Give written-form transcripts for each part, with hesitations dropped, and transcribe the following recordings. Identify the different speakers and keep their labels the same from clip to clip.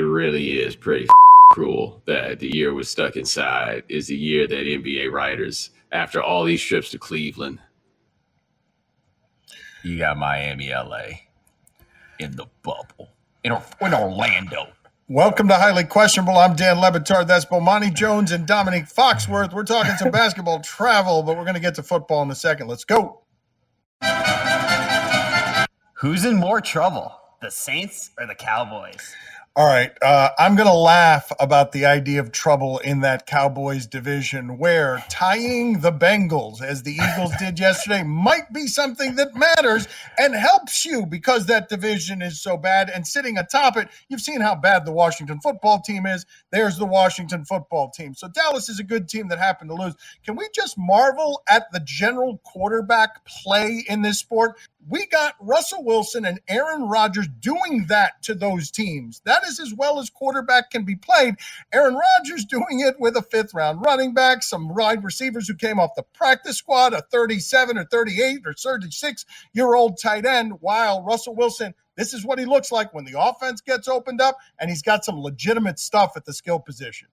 Speaker 1: really is pretty cruel that the year we're stuck inside is the year that NBA writers, after all these trips to Cleveland, you got Miami, LA in the bubble, in Orlando.
Speaker 2: Welcome to Highly Questionable. I'm Dan Le Batard. That's Bomani Jones and Dominique Foxworth. We're talking some basketball travel, but we're going to get to football in a second. Let's go.
Speaker 3: Who's in more trouble, the Saints or the Cowboys?
Speaker 2: All right. I'm going to laugh about the idea of trouble in that Cowboys division where tying the Bengals, as the Eagles did yesterday, might be something that matters and helps you because that division is so bad. And sitting atop it, you've seen how bad the Washington football team is. There's the Washington football team. So Dallas is a good team that happened to lose. Can we just marvel at the general quarterback play in this sport? We got Russell Wilson and Aaron Rodgers doing that to those teams. That is as well as quarterback can be played. Aaron Rodgers doing it with a fifth-round running back, some wide receivers who came off the practice squad, a 37 or 38 or 36-year-old tight end, while Russell Wilson, this is what he looks like when the offense gets opened up, and he's got some legitimate stuff at the skill position.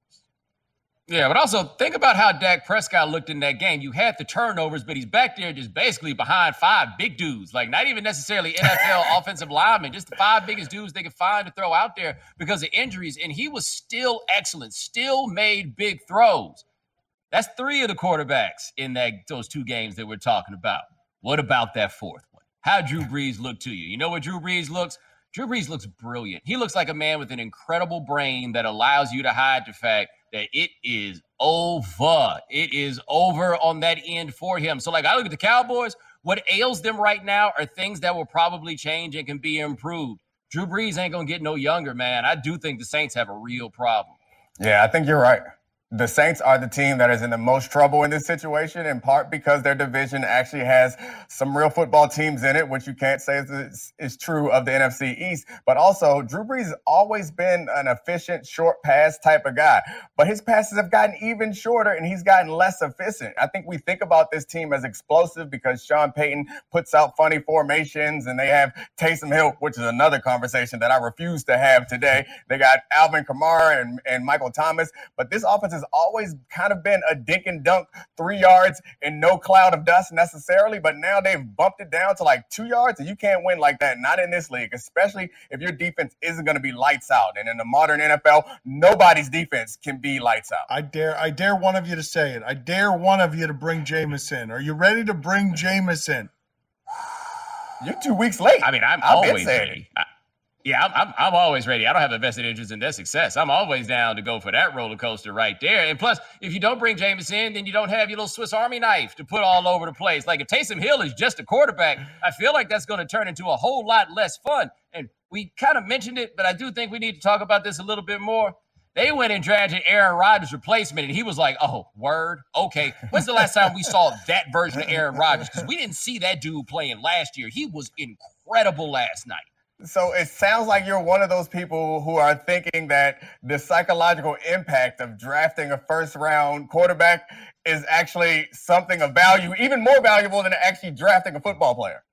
Speaker 4: Yeah, but also think about how Dak Prescott looked in that game. You had the turnovers, but he's back there just basically behind five big dudes, like not even necessarily NFL offensive linemen, just the five biggest dudes they could find to throw out there because of injuries. And he was still excellent, still made big throws. That's three of the quarterbacks in those two games that we're talking about. What about that fourth one? How Drew Brees look to you? You know what Drew Brees looks? Drew Brees looks brilliant. He looks like a man with an incredible brain that allows you to hide the fact that it is over. It is over on that end for him. So, like, I look at the Cowboys, what ails them right now are things that will probably change and can be improved. Drew Brees ain't going to get no younger, man. I do think the Saints have a real problem.
Speaker 5: Yeah, I think you're right. The Saints are the team that is in the most trouble in this situation, in part because their division actually has some real football teams in it, which you can't say is true of the NFC East. But also, Drew Brees has always been an efficient, short pass type of guy. But his passes have gotten even shorter, and he's gotten less efficient. I think we think about this team as explosive because Sean Payton puts out funny formations, and they have Taysom Hill, which is another conversation that I refuse to have today. They got Alvin Kamara and Michael Thomas. But this offense has always kind of been a dink and dunk 3 yards and no cloud of dust necessarily, but now they've bumped it down to like 2 yards, and you can't win like that, not in this league, especially if your defense isn't going to be lights out. And in the modern NFL, nobody's defense can be lights out.
Speaker 2: I dare one of you to say it. I dare one of you to bring Jameis in. Are you ready to bring Jameis in?
Speaker 5: You're 2 weeks late.
Speaker 4: I mean, I'm always ready. I'm always ready. I don't have a vested interest in their success. I'm always down to go for that roller coaster right there. And plus, if you don't bring Jameis in, then you don't have your little Swiss Army knife to put all over the place. Like if Taysom Hill is just a quarterback, I feel like that's going to turn into a whole lot less fun. And we kind of mentioned it, but I do think we need to talk about this a little bit more. They went and drafted Aaron Rodgers' replacement, and he was like, oh, word? Okay. When's the last time we saw that version of Aaron Rodgers? Because we didn't see that dude playing last year. He was incredible last night.
Speaker 5: So it sounds like you're one of those people who are thinking that the psychological impact of drafting a first-round quarterback is actually something of value, even more valuable than actually drafting a football player.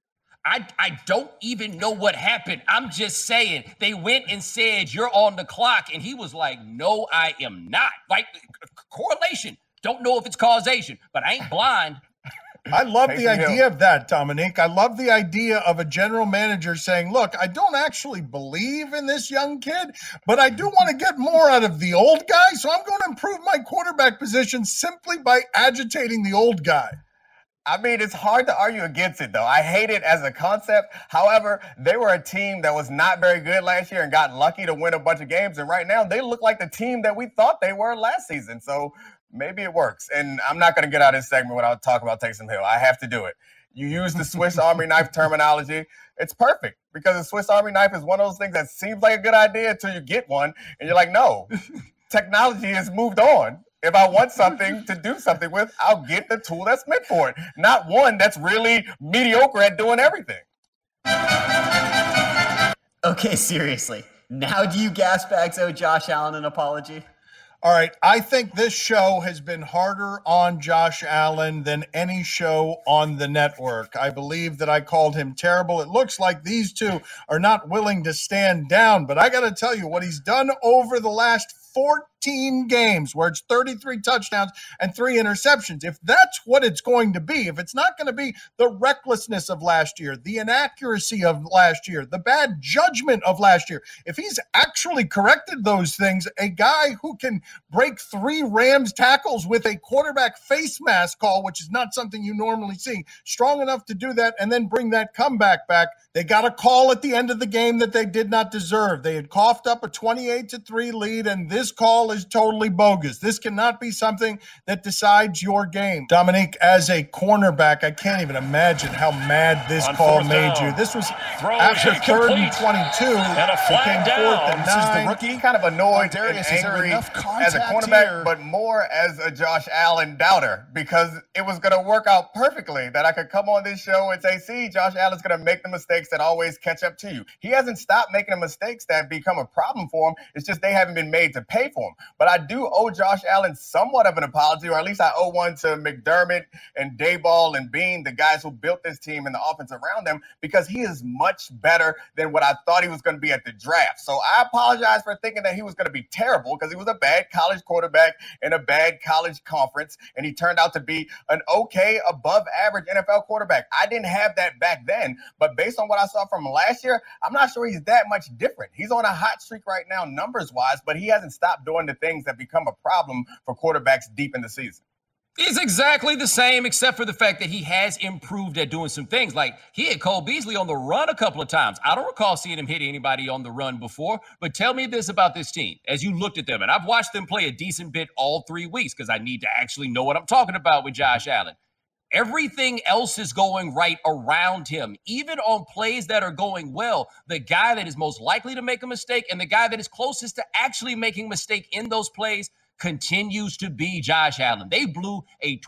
Speaker 4: I don't even know what happened. I'm just saying they went and said, you're on the clock. And he was like, no, I am not. Like correlation. Don't know if it's causation, but I ain't blind.
Speaker 2: I love the idea of that, Dominique. I love the idea of a general manager saying, look, I don't actually believe in this young kid, but I do want to get more out of the old guy, so I'm going to improve my quarterback position simply by agitating the old guy.
Speaker 5: I mean, it's hard to argue against it, though. I hate it as a concept. However, they were a team that was not very good last year and got lucky to win a bunch of games, and right now they look like the team that we thought they were last season, so maybe it works. And I'm not going to get out of this segment without talking about Taysom Hill. I have to do it. You use the Swiss Army knife terminology. It's perfect because the Swiss Army knife is one of those things that seems like a good idea until you get one. And you're like, no, technology has moved on. If I want something to do something with, I'll get the tool that's meant for it, not one that's really mediocre at doing everything.
Speaker 3: Okay, seriously. Now do you gas bags owe Josh Allen an apology?
Speaker 2: All right. I think this show has been harder on Josh Allen than any show on the network. I believe that I called him terrible. It looks like these two are not willing to stand down, but I got to tell you what he's done over the last 14 games where it's 33 touchdowns and 3 interceptions. If that's what it's going to be, if it's not going to be the recklessness of last year, the inaccuracy of last year, the bad judgment of last year, if he's actually corrected those things, a guy who can break 3 Rams tackles with a quarterback face mask call, which is not something you normally see, strong enough to do that and then bring that comeback back. They got a call at the end of the game that they did not deserve. They had coughed up a 28-3 lead, and this call is totally bogus. This cannot be something that decides your game. Dominique, as a cornerback, I can't even imagine how mad this call made you. This was after 3rd and 22.
Speaker 6: And a flag down.
Speaker 2: 4th and 9.
Speaker 5: This is the rookie, kind of annoyed
Speaker 6: Darius,
Speaker 5: and angry as a cornerback, but more as a Josh Allen doubter, because it was going to work out perfectly that I could come on this show and say, see, Josh Allen's going to make the mistakes that always catch up to you. He hasn't stopped making the mistakes that become a problem for him. It's just they haven't been made to pay for him. But I do owe Josh Allen somewhat of an apology, or at least I owe one to McDermott and Daboll and Bean, the guys who built this team and the offense around them, because he is much better than what I thought he was going to be at the draft. So I apologize for thinking that he was going to be terrible, because he was a bad college quarterback in a bad college conference, and he turned out to be an okay, above average NFL quarterback. I didn't have that back then, but based on what I saw from last year, I'm not sure he's that much different. He's on a hot streak right now, numbers-wise, but he hasn't stopped doing the things that become a problem for quarterbacks deep in the season.
Speaker 4: He's exactly the same, except for the fact that he has improved at doing some things. Like, he hit Cole Beasley on the run a couple of times. I don't recall seeing him hit anybody on the run before, but tell me this about this team. As you looked at them, and I've watched them play a decent bit all 3 weeks because I need to actually know what I'm talking about with Josh Allen. Everything else is going right around him. Even on plays that are going well, the guy that is most likely to make a mistake and the guy that is closest to actually making a mistake in those plays continues to be Josh Allen. They blew a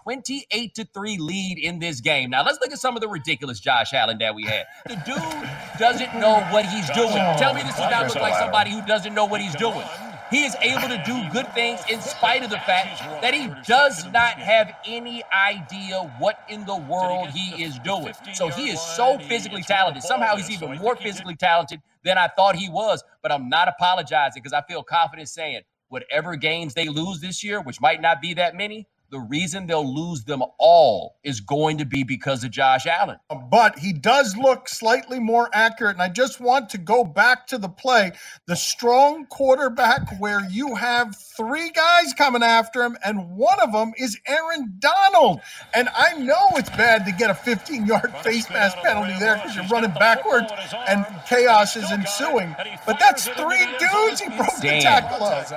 Speaker 4: 28-3 lead in this game. Now, let's look at some of the ridiculous Josh Allen that we had. The dude doesn't know what he's doing. Tell me this does not look like somebody who doesn't know what he's doing. He is able to do good things in spite of the fact that he does not have any idea what in the world he is doing. So he is so physically talented. Somehow he's even more physically talented than I thought he was. But I'm not apologizing because I feel confident saying whatever games they lose this year, which might not be that many, the reason they'll lose them all is going to be because of Josh Allen.
Speaker 2: But he does look slightly more accurate, and I just want to go back to the play. The strong quarterback where you have 3 guys coming after him, and one of them is Aaron Donald. And I know it's bad to get a 15-yard face mask penalty there because you're running backwards and chaos is ensuing. But that's 3 dudes he broke the tackle of.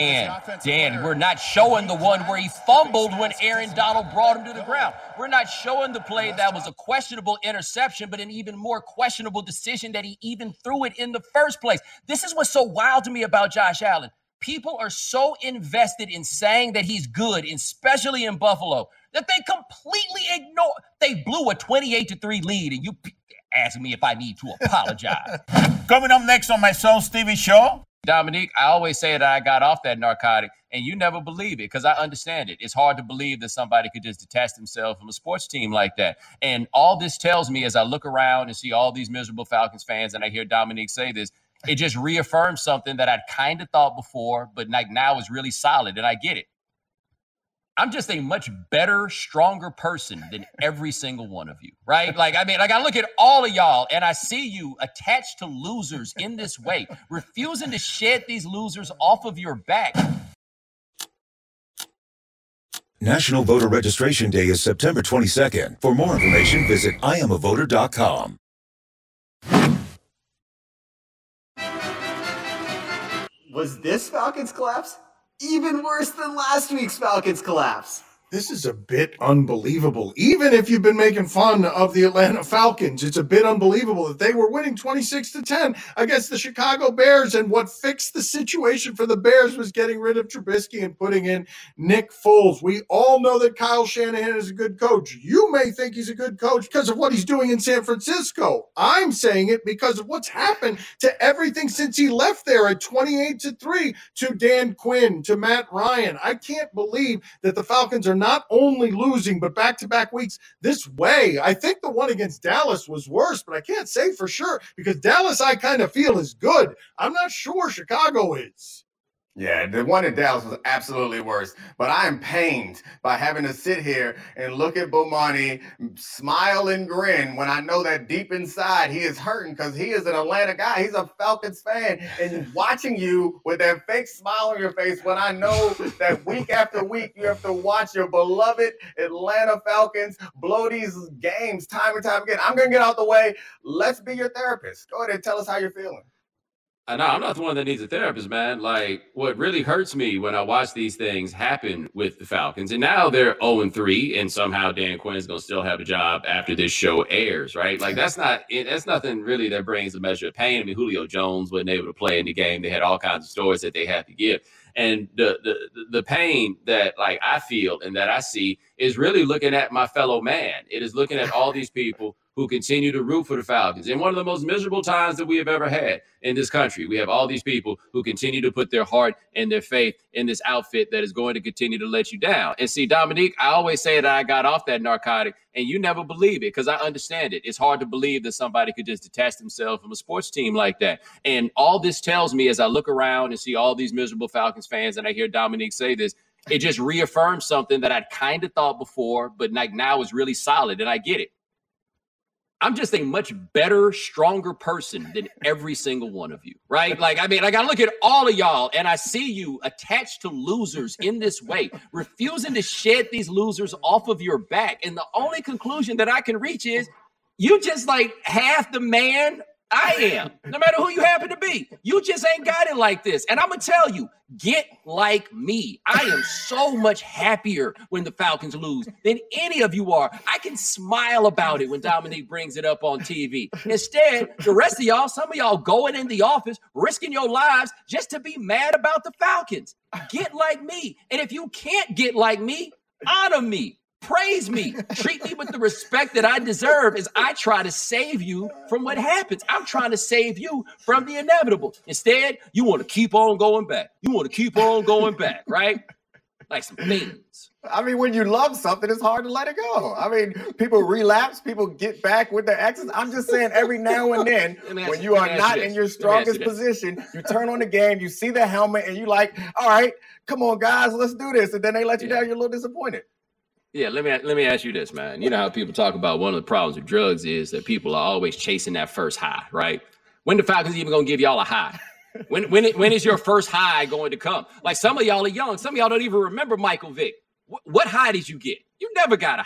Speaker 4: Dan, we're not showing the one where he fumbled when Aaron Donald brought him to the ground. We're not showing the play that was a questionable interception, but an even more questionable decision that he even threw it in the first place. This is what's so wild to me about Josh Allen. People are so invested in saying that he's good, especially in Buffalo, that they completely ignore. They blew a 28-3 lead, and you ask me if I need to apologize.
Speaker 6: Coming up next on my Son Stevie show.
Speaker 4: Dominique, I always say that I got off that narcotic, and you never believe it because I understand it. It's hard to believe that somebody could just detach themselves from a sports team like that. And all this tells me as I look around and see all these miserable Falcons fans, and I hear Dominique say this, it just reaffirms something that I'd kind of thought before, but like now is really solid, and I get it. I'm just a much better, stronger person than every single one of you, right? I look at all of y'all and I see you attached to losers in this way, refusing to shed these losers off of your back.
Speaker 7: National Voter Registration Day is September 22nd. For more information, visit IamAvoter.com.
Speaker 8: Was this Falcons collapse even worse than last week's Falcons collapse?
Speaker 2: This is a bit unbelievable. Even if you've been making fun of the Atlanta Falcons, it's a bit unbelievable that they were winning 26-10 against the Chicago Bears. And what fixed the situation for the Bears was getting rid of Trubisky and putting in Nick Foles. We all know that Kyle Shanahan is a good coach. You may think he's a good coach because of what he's doing in San Francisco. I'm saying it because of what's happened to everything since he left there at 28-3 to Dan Quinn, to Matt Ryan. I can't believe that the Falcons are not only losing, but back-to-back weeks this way. I think the one against Dallas was worse, but I can't say for sure because Dallas, I kind of feel, is good. I'm not sure Chicago is.
Speaker 5: Yeah, the one in Dallas was absolutely worse. But I am pained by having to sit here and look at Bomani smile and grin when I know that deep inside he is hurting because he is an Atlanta guy. He's a Falcons fan. And watching you with that fake smile on your face when I know that week after week you have to watch your beloved Atlanta Falcons blow these games time and time again. I'm going to get out the way. Let's be your therapist. Go ahead and tell us how you're feeling.
Speaker 1: No, I'm not the one that needs a therapist, man. Like, what really hurts me when I watch these things happen with the Falcons, and now they're 0-3, and somehow Dan Quinn's going to still have a job after this show airs, right? Like, that's nothing really that brings a measure of pain. I mean, Julio Jones wasn't able to play in the game. They had all kinds of stories that they had to give. And the pain that, like, I feel and that I see is really looking at my fellow man. It is looking at all these people who continue to root for the Falcons. In one of the most miserable times that we have ever had in this country, we have all these people who continue to put their heart and their faith in this outfit that is going to continue to let you down. And see, Dominique, I always say that I got off that narcotic, and you never believe it because I understand it. It's hard to believe that somebody could just detach themselves from a sports team like that. And all this tells me as I look around and see all these miserable Falcons fans, and I hear Dominique say this, it just reaffirms something that I'd kind of thought before, but like now is really solid, and I get it. I'm just a much better, stronger person than every single one of you, right? Like, I mean, like I look at all of y'all and I see you attached to losers in this way, refusing to shed these losers off of your back. And the only conclusion that I can reach is you just like half the man I am, no matter who you happen to be. You just ain't got it like this. And I'm going to tell you, get like me. I am so much happier when the Falcons lose than any of you are. I can smile about it when Dominique brings it up on TV. Instead, the rest of y'all, some of y'all going in the office, risking your lives just to be mad about the Falcons. Get like me. And if you can't get like me, honor me. Praise me. Treat me with the respect that I deserve as I try to save you from what happens. I'm trying to save you from the inevitable. Instead, you want to keep on going back. You want to keep on going back, right? Like some things.
Speaker 5: I mean, when you love something, it's hard to let it go. I mean, people relapse, people get back with their exes. I'm just saying every now and then, when you are not in your strongest position, you turn on the game, you see the helmet, and you like, all right, come on, guys, let's do this. And then they let you down, you're a little disappointed.
Speaker 1: Yeah, let me ask you this, man. You know how people talk about one of the problems with drugs is that people are always chasing that first high, right? When the Falcons even gonna give y'all a high? When is your first high going to come? Like some of y'all are young. Some of y'all don't even remember Michael Vick. What high did you get? You never got a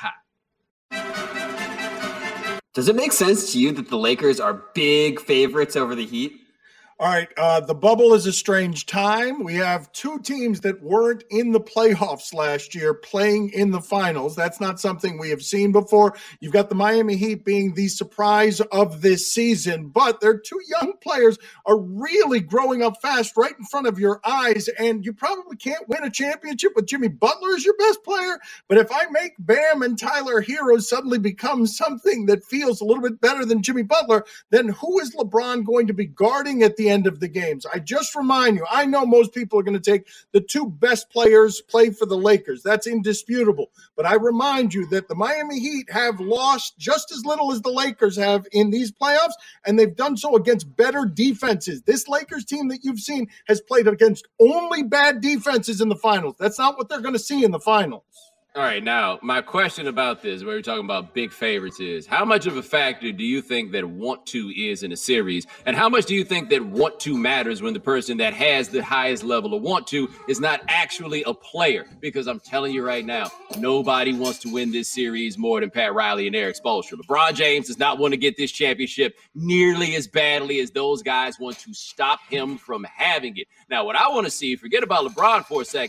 Speaker 1: high.
Speaker 3: Does it make sense to you that the Lakers are big favorites over the Heat?
Speaker 2: All right, the bubble is a strange time. We have two teams that weren't in the playoffs last year playing in the finals. That's not something we have seen before. You've got the Miami Heat being the surprise of this season, but their two young players are really growing up fast right in front of your eyes, and you probably can't win a championship with Jimmy Butler as your best player, but if I make Bam and Tyler Hero suddenly become something that feels a little bit better than Jimmy Butler, then who is LeBron going to be guarding at the end of the games? I just remind you, I know most people are going to take the two best players play for the Lakers. That's indisputable. But I remind you that the Miami Heat have lost just as little as the Lakers have in these playoffs, and they've done so against better defenses. This Lakers team that you've seen has played against only bad defenses in the finals. That's not what they're going to see in the finals.
Speaker 1: All right, now, my question about this, where we're talking about big favorites, is how much of a factor do you think that want to is in a series? And how much do you think that want to matters when the person that has the highest level of want to is not actually a player? Because I'm telling you right now, nobody wants to win this series more than Pat Riley and Eric Spoelstra. LeBron James does not want to get this championship nearly as badly as those guys want to stop him from having it. Now, what I want to see, forget about LeBron for a second,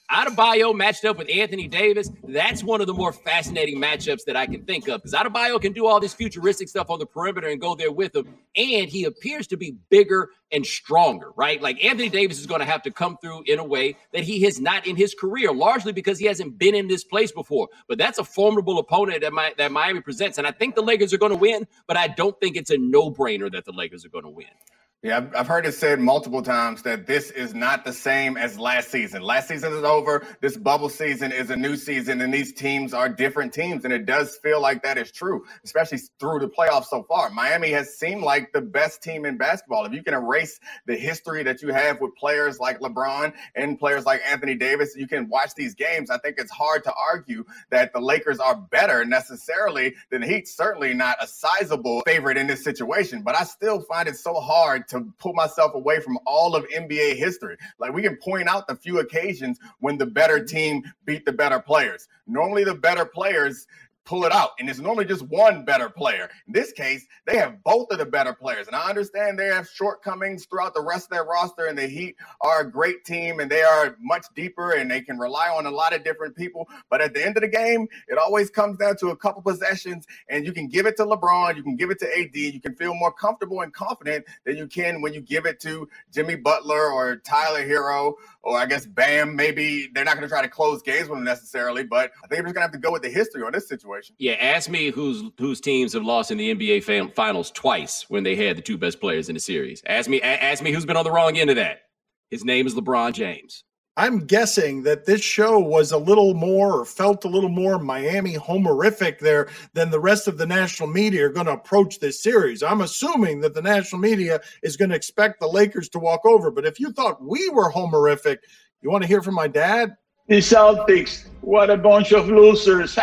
Speaker 1: Adebayo matched up with Anthony Davis, that's one of the more fascinating matchups that I can think of, because Adebayo can do all this futuristic stuff on the perimeter and go there with him, and he appears to be bigger and stronger, right? Like Anthony Davis is going to have to come through in a way that he has not in his career, largely because he hasn't been in this place before. But that's a formidable opponent that Miami presents, and I think the Lakers are going to win, but I don't think it's a no-brainer that the Lakers are going to win.
Speaker 5: Yeah, I've heard it said multiple times that this is not the same as last season. Last season is over. This bubble season is a new season, and these teams are different teams, and it does feel like that is true, especially through the playoffs so far. Miami has seemed like the best team in basketball. If you can erase the history that you have with players like LeBron and players like Anthony Davis, you can watch these games. I think it's hard to argue that the Lakers are better necessarily than the Heat. Certainly not a sizable favorite in this situation, but I still find it so hard to pull myself away from all of NBA history. Like, we can point out the few occasions when the better team beat the better players. Normally the better players pull it out, and it's normally just one better player. In this case, they have both of the better players, and I understand they have shortcomings throughout the rest of their roster, and the Heat are a great team, and they are much deeper, and they can rely on a lot of different people, but at the end of the game, it always comes down to a couple possessions, and you can give it to LeBron, you can give it to AD, you can feel more comfortable and confident than you can when you give it to Jimmy Butler or Tyler Hero, or I guess Bam. Maybe they're not going to try to close games with them necessarily, but I think we're just going to have to go with the history on this situation.
Speaker 1: Yeah, ask me whose teams have lost in the NBA Finals twice when they had the two best players in the series. Ask me who's been on the wrong end of that. His name is LeBron James.
Speaker 2: I'm guessing that this show was a little more, or felt a little more Miami homerific there than the rest of the national media are going to approach this series. I'm assuming that the national media is going to expect the Lakers to walk over. But if you thought we were homerific, you want to hear from my dad?
Speaker 6: The Celtics, what a bunch of losers.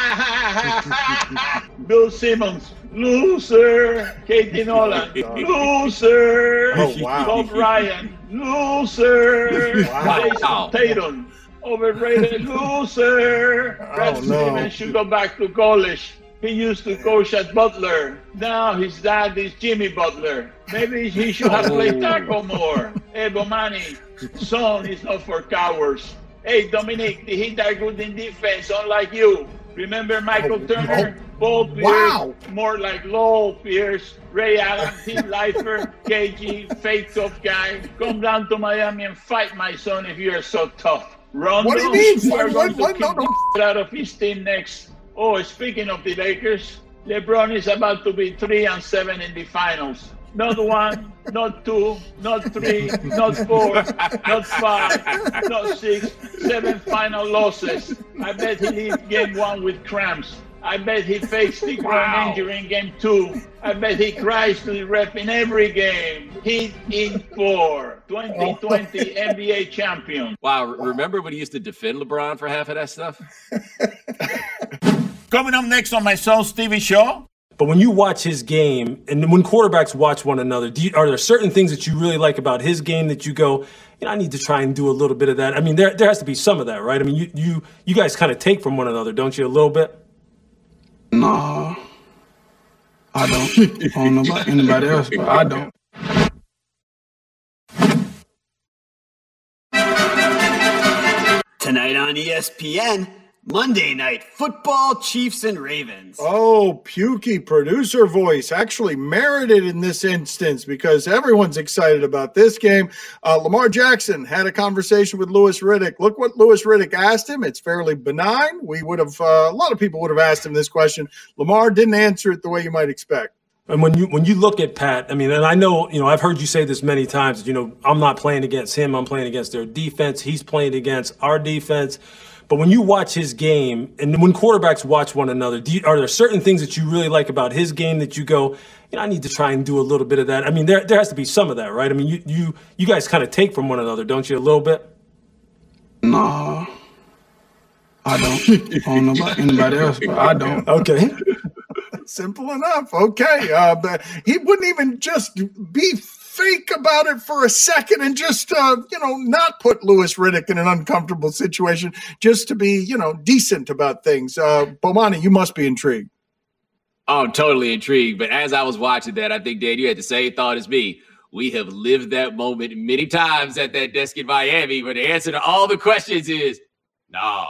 Speaker 6: Bill Simmons, loser. Katie Nolan, loser.
Speaker 2: Oh, wow.
Speaker 6: Bob Ryan, loser.
Speaker 1: Wow.
Speaker 6: Jason Tatum, overrated loser. Brad Stevens should go back to college. He used to coach at Butler. Now his dad is Jimmy Butler. Maybe he should have played tackle more. Hey, Bomani, son is not for cowards. Hey, Dominic, the Heat are good in defense, unlike you. Remember Michael Turner? Paul Pierce, more like Lowell Pierce, Ray Allen, Tim Leifer, KG, fake tough guy. Come down to Miami and fight, my son, if you are so tough. Rondo,
Speaker 2: What do you mean?
Speaker 6: you are going to
Speaker 2: What?
Speaker 6: kick
Speaker 2: No.
Speaker 6: the shit out of his team next. Oh, speaking of the Lakers, LeBron is about to be 3-7 in the finals. Not 1, not 2, not 3, not 4, not 5, not 6, 7 final losses. I bet he leaves game 1 with cramps. I bet he fakes the groin injury in game 2. I bet he cries to the ref in every game. Heat in 4. 2020 NBA champion.
Speaker 1: Wow, remember when he used to defend LeBron for half of that stuff?
Speaker 6: Coming up next on my son Stevie Show.
Speaker 8: But when you watch his game, and when quarterbacks watch one another, are there certain things that you really like about his game that you go, I need to try and do a little bit of that? I mean, there has to be some of that, right? I mean, you guys kind of take from one another, don't you, a little bit?
Speaker 9: No, I don't. I don't know about anybody else, but I don't.
Speaker 3: Tonight on ESPN, Monday Night Football, Chiefs and Ravens.
Speaker 2: Oh, pukey producer voice actually merited in this instance because everyone's excited about this game. Lamar Jackson had a conversation with Louis Riddick. Look what Louis Riddick asked him. It's fairly benign. We would have a lot of people would have asked him this question. Lamar didn't answer it the way you might expect.
Speaker 8: And when you look at Pat, I mean, and I know, I've heard you say this many times, I'm not playing against him. I'm playing against their defense. He's playing against our defense. But when you watch his game, and when quarterbacks watch one another, are there certain things that you really like about his game that you go, I need to try and do a little bit of that? I mean, there has to be some of that, right? I mean, you guys kind of take from one another, don't you, a little bit?
Speaker 9: No, I don't. I don't know about anybody else, but I don't.
Speaker 8: Okay.
Speaker 2: Simple enough. Okay. But he wouldn't even just be fake about it for a second and just, not put Louis Riddick in an uncomfortable situation just to be, decent about things. Bomani, you must be intrigued.
Speaker 1: Oh, I'm totally intrigued. But as I was watching that, I think, Dan, you had the same thought as me. We have lived that moment many times at that desk in Miami, where the answer to all the questions is, nah.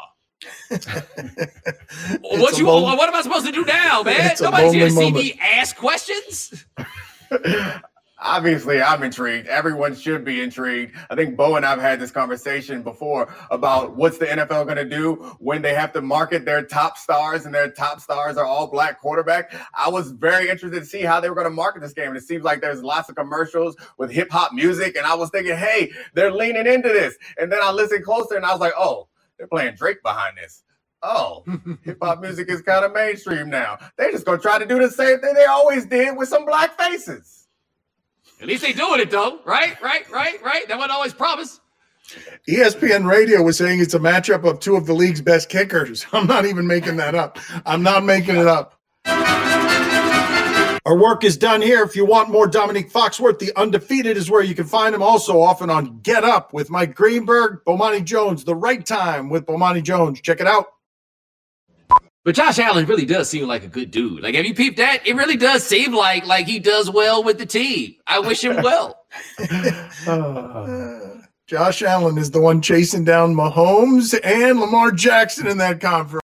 Speaker 1: What am I supposed to do now, man? Nobody's here to see me ask questions.
Speaker 5: Obviously, I'm intrigued. Everyone should be intrigued. I think Bo and I have had this conversation before about what's the NFL going to do when they have to market their top stars, and their top stars are all black quarterback. I was very interested to see how they were going to market this game. And it seems like there's lots of commercials with hip hop music. And I was thinking, hey, they're leaning into this. And then I listened closer and I was like, oh, they're playing Drake behind this. Oh, hip hop music is kind of mainstream now. They're just going to try to do the same thing they always did with some black faces.
Speaker 1: At least they doing it, though. Right? That wasn't always promised.
Speaker 2: ESPN Radio was saying it's a matchup of two of the league's best kickers. I'm not even making that up. I'm not making it up. Our work is done here. If you want more Dominique Foxworth, The Undefeated is where you can find him. Also often on Get Up with Mike Greenberg, Bomani Jones, The Right Time with Bomani Jones. Check it out.
Speaker 1: But Josh Allen really does seem like a good dude. Like, have you peeped that? It really does seem like he does well with the team. I wish him well.
Speaker 2: Josh Allen is the one chasing down Mahomes and Lamar Jackson in that conference.